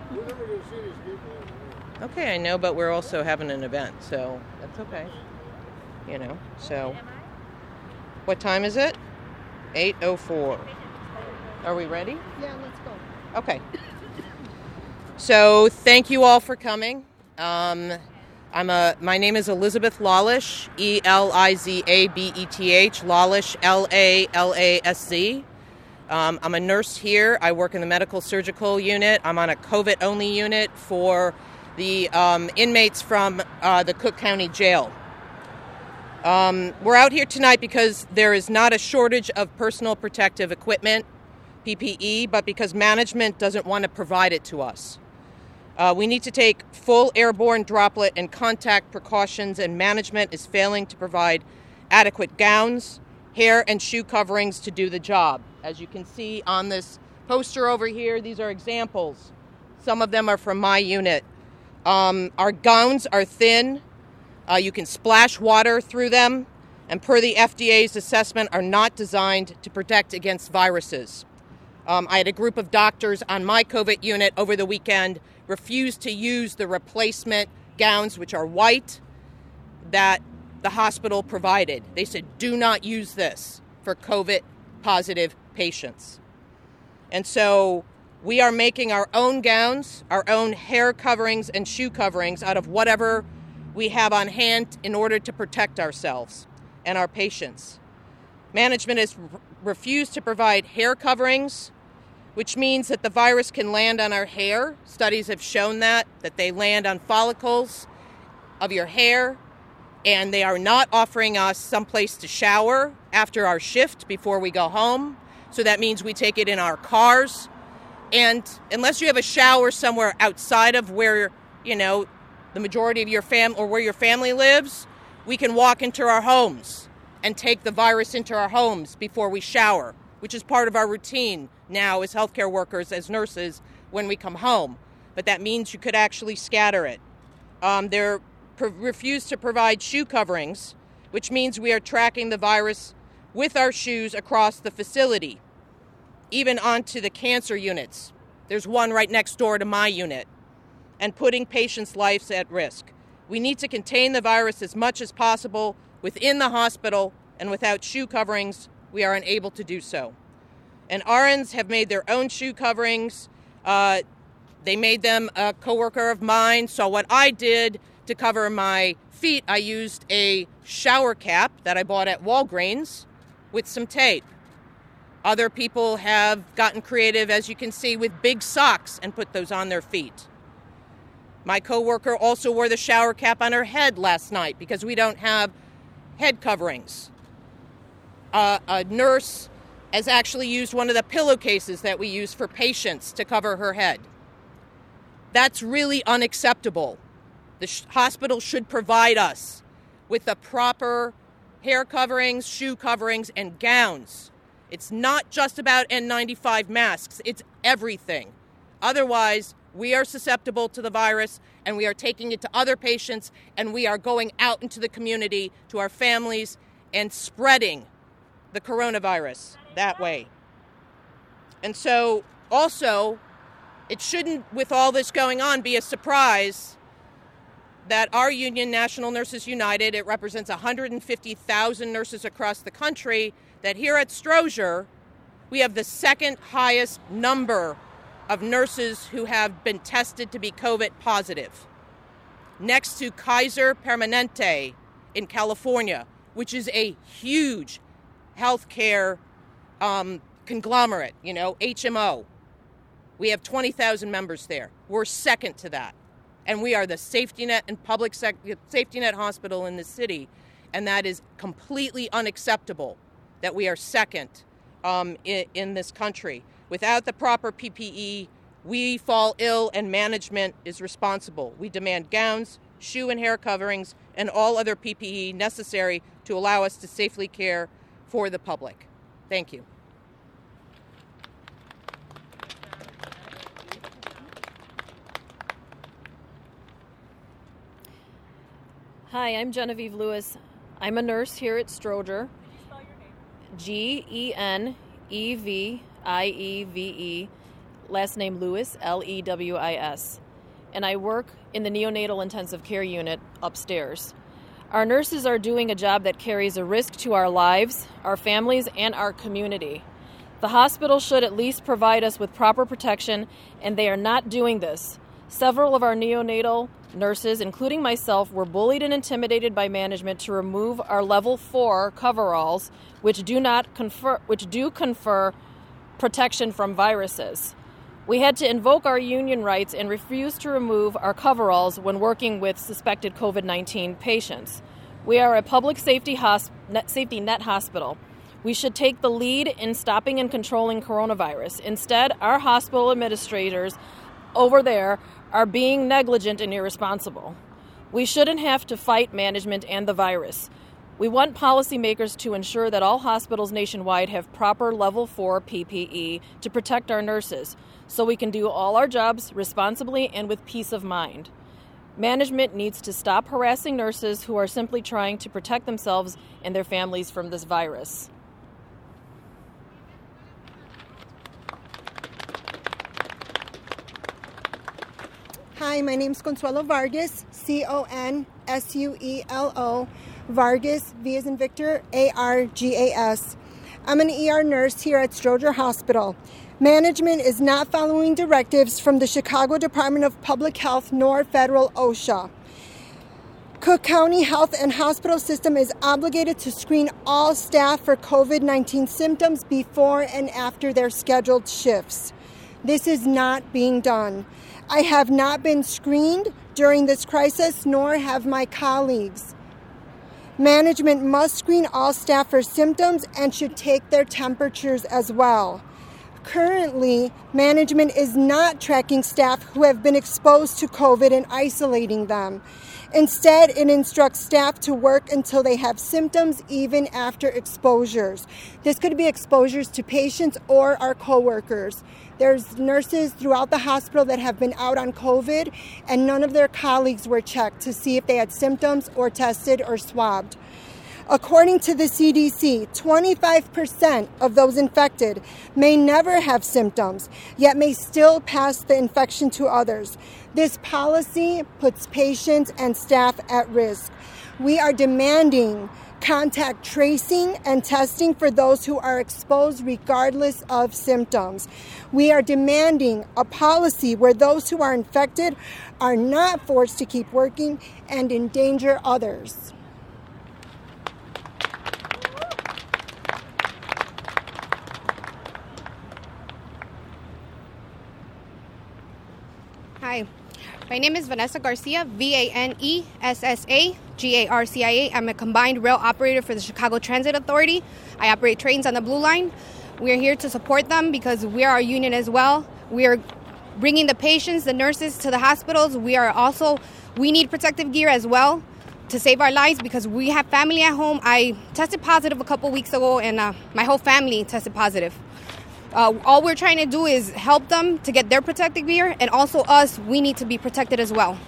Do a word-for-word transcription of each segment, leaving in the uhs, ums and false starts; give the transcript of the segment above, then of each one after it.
We're never going to see these people. Okay, I know, but we're also having an event, so that's okay. You know, so. What time is it? eight oh four. Are we ready? Yeah, let's go. Okay. So thank you all for coming. Um, I'm a. My name is Elizabeth Lalish, E L I Z A B E T H, Lalish, L A L A S Z. Um, I'm a nurse here. I work in the medical surgical unit. I'm on a COVID-only unit for the um, inmates from uh, the Cook County Jail. Um, we're out here tonight because there is not a shortage of personal protective equipment, P P E, but because management doesn't want to provide it to us. Uh, we need to take full airborne droplet and contact precautions, and management is failing to provide adequate gowns, hair, and shoe coverings to do the job. As you can see on this poster over here, these are examples. Some of them are from my unit. Um, our gowns are thin. Uh, you can splash water through them, and per the F D A's assessment, are not designed to protect against viruses. Um, I had a group of doctors on my COVID unit over the weekend refuse to use the replacement gowns, which are white, that the hospital provided. They said, do not use this for COVID-positive patients. And so we are making our own gowns, our own hair coverings and shoe coverings out of whatever we have on hand in order to protect ourselves and our patients. Management has re- refused to provide hair coverings, which means that the virus can land on our hair. Studies have shown that, that they land on follicles of your hair, and they are not offering us someplace to shower after our shift before we go home. So that means we take it in our cars. And unless you have a shower somewhere outside of where, you know, the majority of your fam or where your family lives, we can walk into our homes and take the virus into our homes before we shower, which is part of our routine now as healthcare workers, as nurses, when we come home. But that means you could actually scatter it. Um, they're pre- refused to provide shoe coverings, which means we are tracking the virus with our shoes across the facility, even onto the cancer units. There's one right next door to my unit, and putting patients' lives at risk. We need to contain the virus as much as possible within the hospital, and without shoe coverings, we are unable to do so. And R Ns have made their own shoe coverings. Uh, they made them. A coworker of mine saw what I did to cover my feet. I used a shower cap that I bought at Walgreens with some tape. Other people have gotten creative, as you can see, with big socks and put those on their feet. My coworker also wore the shower cap on her head last night because we don't have head coverings. Uh, a nurse has actually used one of the pillowcases that we use for patients to cover her head. That's really unacceptable. The sh- hospital should provide us with the proper hair coverings, shoe coverings, and gowns. It's not just about N ninety-five masks, it's everything. Otherwise, we are susceptible to the virus, and we are taking it to other patients, and we are going out into the community to our families and spreading the coronavirus that way. And so, also, it shouldn't, with all this going on, be a surprise that our union, National Nurses United, it represents one hundred fifty thousand nurses across the country, that here at Stroger, we have the second highest number of nurses who have been tested to be COVID positive, next to Kaiser Permanente in California, which is a huge healthcare um, conglomerate, you know, H M O. We have twenty thousand members there. We're second to that. And we are the safety net and public sec- safety net hospital in the city. And that is completely unacceptable that we are second um, in, in this country. Without the proper P P E, we fall ill and management is responsible. We demand gowns, shoe and hair coverings, and all other P P E necessary to allow us to safely care for the public. Thank you. Hi, I'm Genevieve Lewis. I'm a nurse here at Stroger. Can you spell your name? G E N E V I E V E last name Lewis, L E W I S, and I work in the neonatal intensive care unit upstairs. Our nurses are doing a job that carries a risk to our lives, our families, and our community. The hospital should at least provide us with proper protection, and they are not doing this. Several of our neonatal nurses, including myself, were bullied and intimidated by management to remove our level four coveralls, which do not confer, which do confer protection from viruses. We had to invoke our union rights and refuse to remove our coveralls when working with suspected COVID nineteen patients. We are a public safety, hosp- net safety net hospital. We should take the lead in stopping and controlling coronavirus. Instead, our hospital administrators over there are being negligent and irresponsible. We shouldn't have to fight management and the virus. We want policymakers to ensure that all hospitals nationwide have proper level four P P E to protect our nurses, so we can do all our jobs responsibly and with peace of mind. Management needs to stop harassing nurses who are simply trying to protect themselves and their families from this virus. Hi, my name is Consuelo Vargas, C O N S U E L O, Vargas, V as in Victor, A R G A S. I'm an E R nurse here at Stroger Hospital. Management is not following directives from the Chicago Department of Public Health nor federal OSHA. Cook County Health and Hospital System is obligated to screen all staff for COVID nineteen symptoms before and after their scheduled shifts. This is not being done. I have not been screened during this crisis, nor have my colleagues. Management must screen all staff for symptoms and should take their temperatures as well. Currently, management is not tracking staff who have been exposed to COVID and isolating them. Instead, it instructs staff to work until they have symptoms, even after exposures. This could be exposures to patients or our coworkers. There's nurses throughout the hospital that have been out on COVID, and none of their colleagues were checked to see if they had symptoms or tested or swabbed. According to the C D C, twenty-five percent of those infected may never have symptoms, yet may still pass the infection to others. This policy puts patients and staff at risk. We are demanding contact tracing and testing for those who are exposed regardless of symptoms. We are demanding a policy where those who are infected are not forced to keep working and endanger others. Hi, my name is Vanessa Garcia, V A N E S S A G A R C I A. I'm a combined rail operator for the Chicago Transit Authority. I operate trains on the Blue Line. We are here to support them because we are a union as well. We are bringing the patients, the nurses to the hospitals. We are also, we need protective gear as well to save our lives because we have family at home. I tested positive a couple weeks ago and uh, my whole family tested positive. Uh, all we're trying to do is help them to get their protective gear, and also us, we need to be protected as well.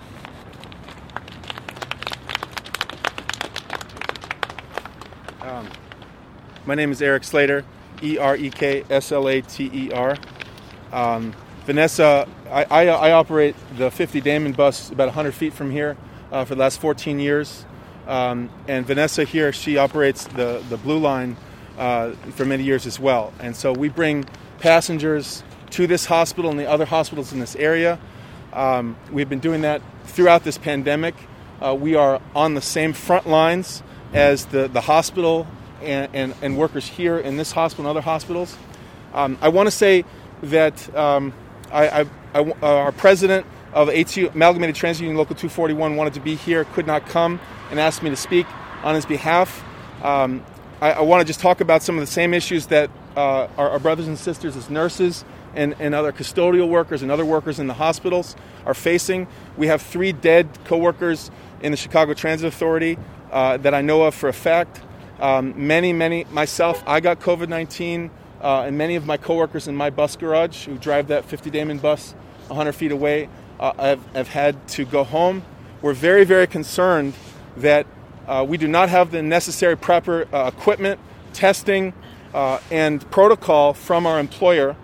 Um, my name is Eric Slater, E R E K S L A T E R. Um, Vanessa, I, I, I operate the fifty Damon bus about one hundred feet from here uh, for the last fourteen years. Um, and Vanessa here, she operates the, the Blue Line Uh, for many years as well. And so we bring passengers to this hospital and the other hospitals in this area. Um, we've been doing that throughout this pandemic. Uh, we are on the same front lines as the, the hospital and, and, and workers here in this hospital and other hospitals. Um, I want to say that um, I, I, I, uh, our president of A T U, Amalgamated Transit Union Local two forty-one, wanted to be here, could not come, and asked me to speak on his behalf. Um, I, I want to just talk about some of the same issues that uh, our, our brothers and sisters as nurses and, and other custodial workers and other workers in the hospitals are facing. We have three dead coworkers in the Chicago Transit Authority uh, that I know of for a fact. Um, many, many, myself, I got COVID nineteen, uh, and many of my coworkers in my bus garage who drive that fifty Damon bus one hundred feet away uh, have, have had to go home. We're very, very concerned that Uh, we do not have the necessary proper uh, equipment, testing, uh, and protocol from our employer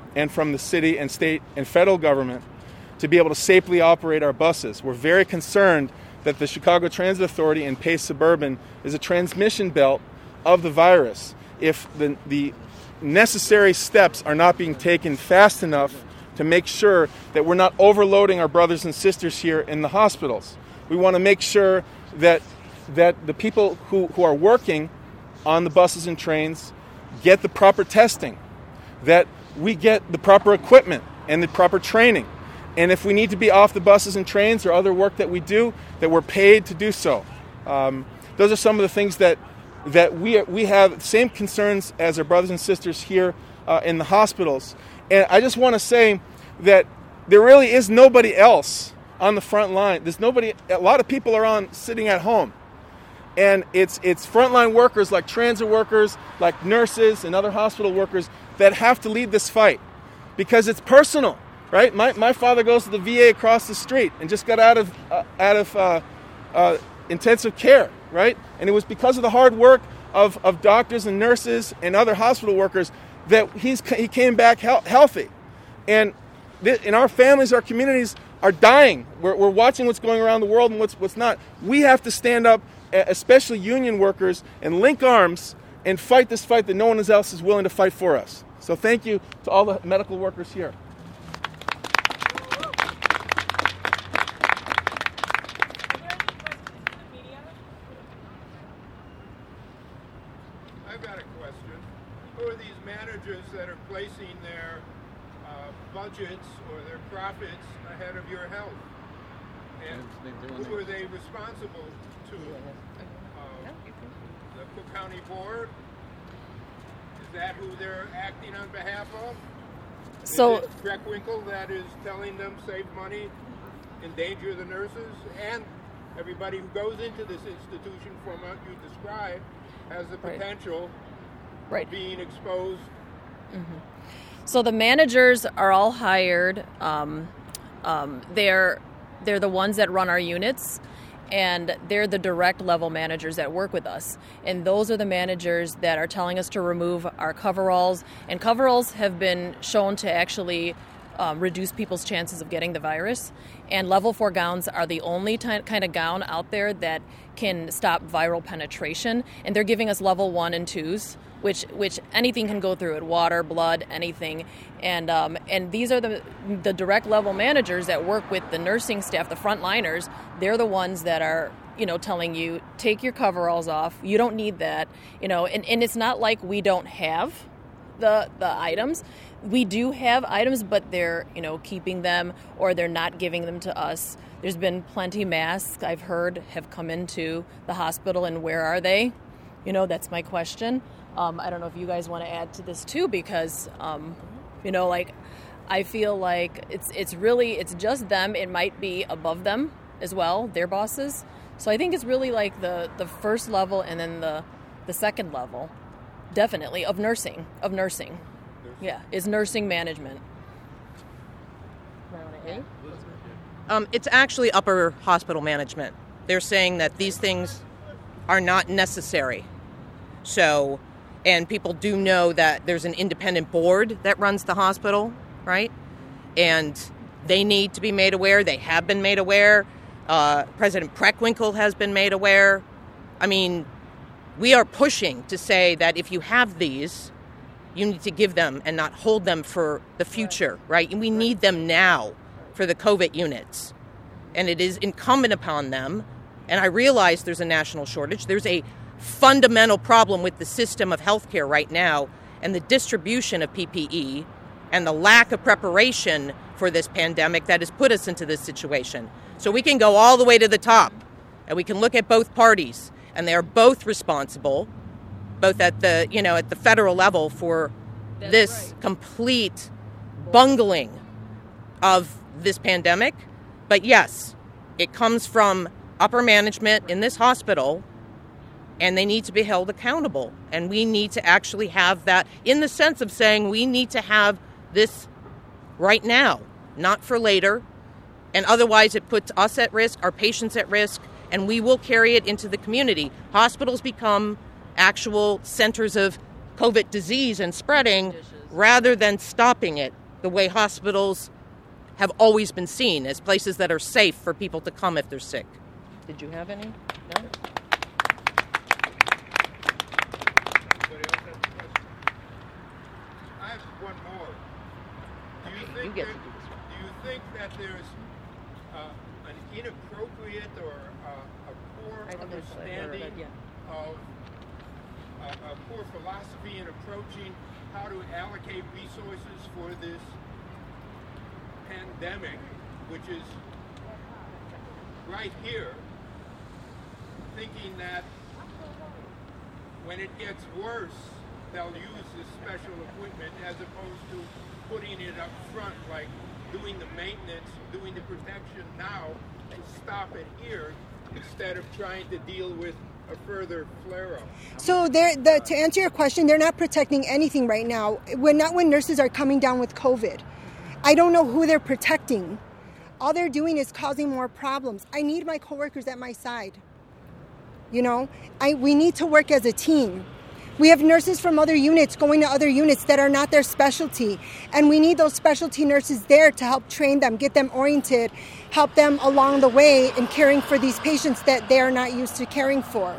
and from the city and state and federal government to be able to safely operate our buses. We're very concerned that the Chicago Transit Authority and Pace Suburban is a transmission belt of the virus. If the, the necessary steps are not being taken fast enough to make sure that we're not overloading our brothers and sisters here in the hospitals. We want to make sure that that the people who, who are working on the buses and trains get the proper testing, that we get the proper equipment and the proper training. And if we need to be off the buses and trains or other work that we do, that we're paid to do so. Um, those are some of the things that that we are, we have same concerns as our brothers and sisters here uh, in the hospitals. And I just want to say that there really is nobody else on the front line. There's nobody. A lot of people are on sitting at home, and it's it's frontline workers like transit workers, like nurses and other hospital workers that have to lead this fight because it's personal, right? My my father goes to the V A across the street and just got out of uh, out of uh, uh, intensive care, right? And it was because of the hard work of of doctors and nurses and other hospital workers that he's he came back he- healthy, and th- in our families, our communities are dying. We're, we're watching what's going around the world and what's what's not. We have to stand up, especially union workers, and link arms and fight this fight that no one else is willing to fight for us. So thank you to all the medical workers here. I've got a question. Who are these managers that are placing their uh, budgets or their profits ahead of your health? And who are they responsible to? Uh, the Cook County Board? Is that who they're acting on behalf of? Is So, it Preckwinkle that is telling them save money, endanger the nurses, and everybody who goes into this institution from what you described has the Right. potential right. of being exposed? So the managers are all hired. Um, um, they're they're the ones that run our units, and they're the direct level managers that work with us. And those are the managers that are telling us to remove our coveralls. And coveralls have been shown to actually um, reduce people's chances of getting the virus. And level four gowns are the only ty- kind of gown out there that can stop viral penetration. And they're giving us level one and twos, which which anything can go through it, water, blood, anything. And um, and these are the the direct level managers that work with the nursing staff, the frontliners. They're the ones that are, you know, telling you, take your coveralls off. You don't need that, you know. And, and it's not like we don't have the the items. We do have items, but they're, you know, keeping them or they're not giving them to us. There's been plenty masks I've heard have come into the hospital, and where are they? You know, that's my question. Um, I don't know if you guys want to add to this too, because, um, you know, like, I feel like it's it's really, it's just them. It might be above them as well, their bosses. So I think it's really like the, the first level and then the, the second level, definitely, of nursing, of nursing. Yeah, is nursing management. Um, it's actually upper hospital management. They're saying that these things are not necessary. So, and people do know that there's an independent board that runs the hospital, right? And they need to be made aware. They have been made aware. Uh, President Preckwinkle has been made aware. I mean, we are pushing to say that if you have these, you need to give them and not hold them for the future, right? And we need them now for the COVID units. And it is incumbent upon them. And I realize there's a national shortage. There's a fundamental problem with the system of healthcare right now and the distribution of P P E and the lack of preparation for this pandemic that has put us into this situation. So we can go all the way to the top and we can look at both parties, and they are both responsible, both at the, you know, at the federal level for That's this right. complete bungling of this pandemic. But yes, it comes from upper management in this hospital, and they need to be held accountable. And we need to actually have that in the sense of saying we need to have this right now, not for later. And otherwise it puts us at risk, our patients at risk, and we will carry it into the community. Hospitals become actual centers of COVID disease and spreading rather than stopping it the way hospitals have always been seen, as places that are safe for people to come if they're sick. Did you have any? No? I have one more. Do you think, you get there, to do this one. do you think that there's uh, an inappropriate or uh, a poor understanding of uh, a poor philosophy in approaching how to allocate resources for this pandemic, which is right here, thinking that when it gets worse, they'll use this special equipment as opposed to putting it up front, like doing the maintenance, doing the protection now to stop it here instead of trying to deal with a further flare-up. So they're, the, to answer your question, they're not protecting anything right now. When not when nurses are coming down with COVID. I don't know who they're protecting. All they're doing is causing more problems. I need my coworkers at my side. You know, I we need to work as a team. We have nurses from other units going to other units that are not their specialty. And we need those specialty nurses there to help train them, get them oriented, help them along the way in caring for these patients that they are not used to caring for.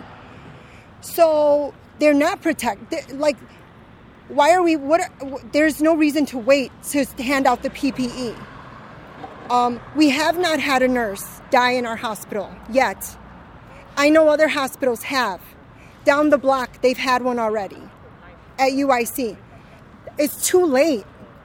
So they're not protected. Like, why are we, what? Are, there's no reason to wait to hand out the P P E. Um, we have not had a nurse die in our hospital yet. I know other hospitals have. Down the block, they've had one already at U I C. It's too late.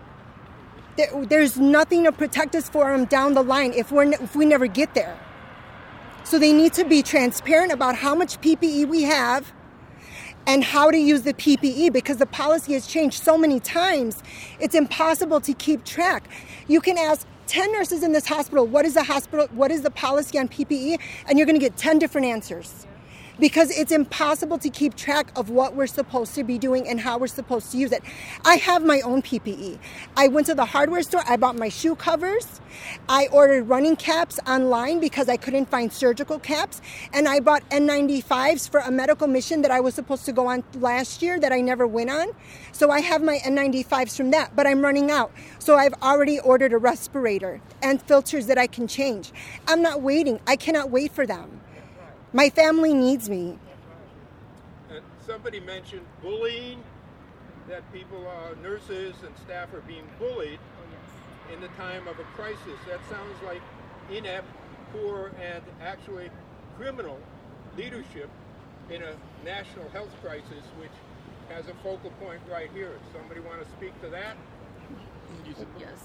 There's nothing to protect us for them down the line if we're if we never get there. So they need to be transparent about how much P P E we have and how to use the P P E, because the policy has changed so many times. It's impossible to keep track. You can ask ten nurses in this hospital, what is the hospital, what is the policy on P P E? And you're going to get ten different answers. Because it's impossible to keep track of what we're supposed to be doing and how we're supposed to use it. I have my own P P E. I went to the hardware store, I bought my shoe covers, I ordered running caps online because I couldn't find surgical caps, and I bought N ninety-fives for a medical mission that I was supposed to go on last year that I never went on. So I have my N ninety-fives from that, but I'm running out. So I've already ordered a respirator and filters that I can change. I'm not waiting. I cannot wait for them. My family needs me. Uh, somebody mentioned bullying, that people, uh, nurses and staff are being bullied in the time of a crisis. That sounds like inept, poor, and actually criminal leadership in a national health crisis, which has a focal point right here. Somebody want to speak to that? Yes.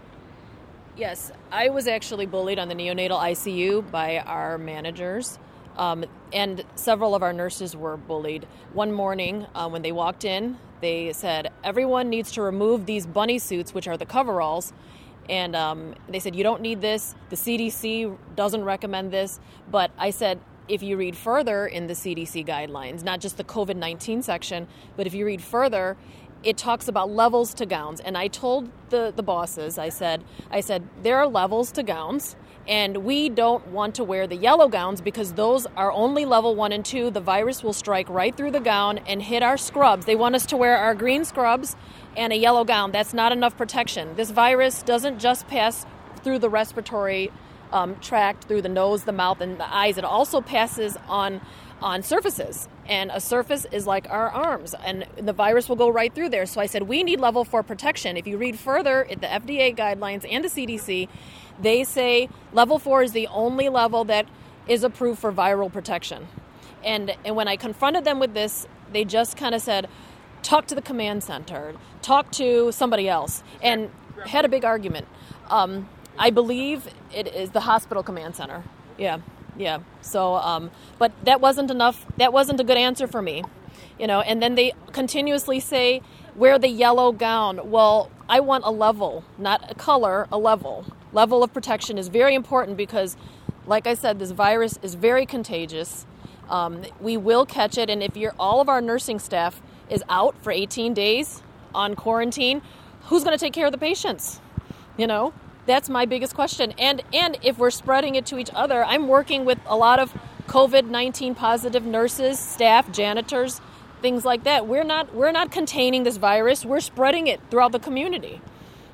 Yes, I was actually bullied on the neonatal I C U by our managers. Um, and several of our nurses were bullied. One morning, uh, when they walked in, they said, everyone needs to remove these bunny suits, which are the coveralls. And um, they said, you don't need this. The C D C doesn't recommend this. But I said, if you read further in the C D C guidelines, not just the COVID nineteen section, but if you read further, it talks about levels to gowns. And I told the, the bosses, I said, I said, there are levels to gowns. And we don't want to wear the yellow gowns because those are only level one and two. The virus will strike right through the gown and hit our scrubs. They want us to wear our green scrubs and a yellow gown. That's not enough protection. This virus doesn't just pass through the respiratory um, tract, through the nose, the mouth, and the eyes. It also passes on on surfaces. And a surface is like our arms, and the virus will go right through there. So I said, we need level four protection. If you read further at the F D A guidelines and the C D C, they say level four is the only level that is approved for viral protection. And and when I confronted them with this, they just kind of said, talk to the command center, talk to somebody else, and had a big argument. Um, I believe it is the hospital command center. Yeah, yeah. So, um, but that wasn't enough. That wasn't a good answer for me, you know. And then they continuously say, wear the yellow gown. Well, I want a level, not a color, a level. Level of protection is very important because, like I said, this virus is very contagious. Um, we will catch it, and if you're all of our nursing staff is out for eighteen days on quarantine, who's going to take care of the patients? You know, that's my biggest question. And and if we're spreading it to each other, I'm working with a lot of COVID nineteen positive nurses, staff, janitors, things like that. We're not we're not containing this virus. We're spreading it throughout the community.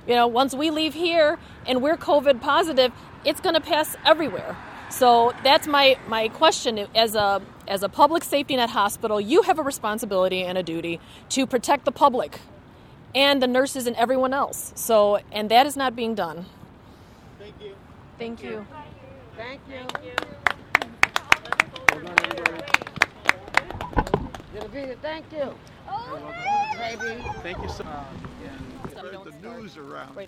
You know, once we leave here and we're COVID positive, it's going to pass everywhere. So that's my, my question. As a as a public safety net hospital, you have a responsibility and a duty to protect the public and the nurses and everyone else. So, and that is not being done. Thank you. Thank you. Thank you. Thank you. Baby. Thank you so much. Spread the news around. Right.